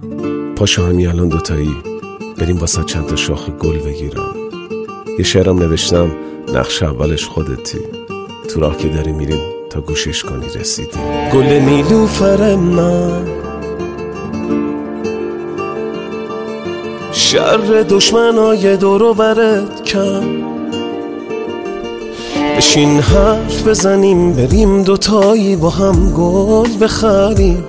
پاشو همین الان دوتایی بریم واسه چند تا شاخ گل بگیرم. یه شعرم نوشتم نقش اولش خودتی، تو راه که داری میریم تا گوشش کنی رسیدی. گل نیلوفر من، شر دشمنای دورو برت کم، بشین حرف بزنیم بریم دوتایی با هم گل بخریم.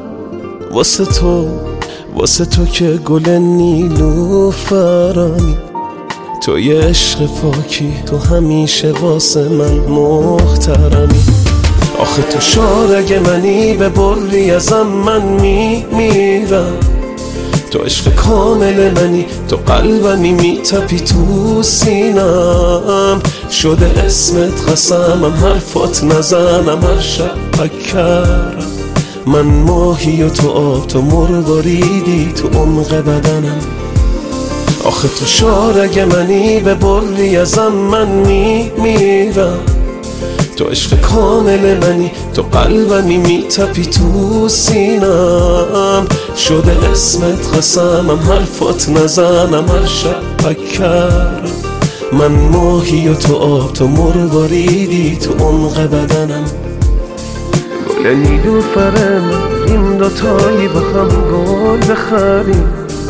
واسه تو که گل نیلوفرانی، تو یه عشق پاکی، تو همیشه واسه من محترمی. آخه تو شارگ منی، به بری ازم من میمیرم. تو عشق کامل منی، تو قلبمی میتپی تو سینم. شده اسمت قسمم، حرفات نزنم هر شب بکرم. من ماهی و تو آب، تو مرواریدی تو عمق بدنم. آخه تو شارگ منی، به بری ازم من میمیرم. تو عشق کامل منی، تو قلبمی میتپی تو سینم. شده اسمت قسمم، حرفات نزنم هر شب بکرم. من ماهی و تو آب، تو مرواریدی تو عمق بدنم. گل نیلوفر من، این دوتایی با هم گل بخریم.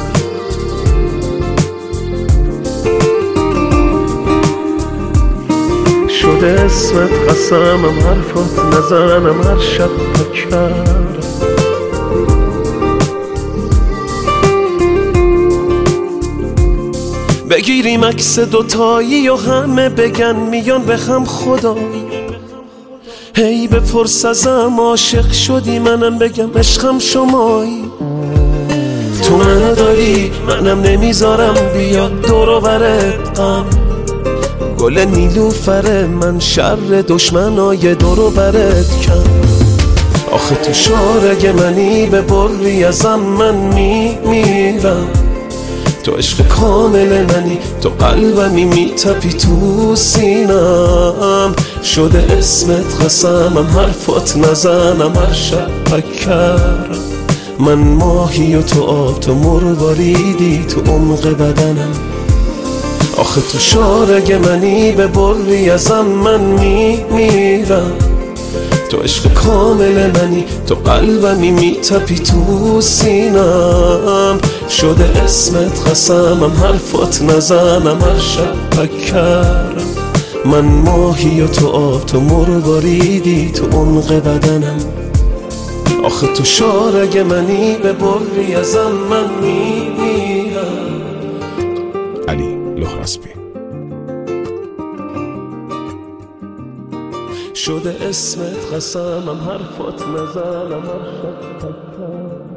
شده اسمت قسمم، حرفات نزنم هر شب بکرم. بگیریم عکس دوتایی و همه بگن میان به هم خدایی. هی بپرس ازم عاشق شدی، منم بگم عشقم شمایی. تو منو داری منم نمیذارم بیاد دور و برت غم. گل نیلوفر من، شر دشمنای دور و برت کم. آخه تو شارگ منی، به بری ازم من میمیرم. تو عشق کامل منی، تو قلبمی میتپی تو سینم. شده اسمت قسمم، حرفات نزنم هر شب بکرم. من ماهی و تو آب، تو مرواریدی تو عمق بدنم. آخه تو شارگ منی، به بری ازم من میمیرم. تو عشق کامل منی، تو قلبمی میتپی تو سینم. شده اسمت قسمم، حرفات نزنم هر شب بکرم. من ماهی و تو آب، تو مرواریدی تو عمق بدنم. آخه تو شارگ منی، به بری ازم من میمیرم. علی لهراسبی. شده اسمت قسمم، حرفات نزنم هر شب بکرم.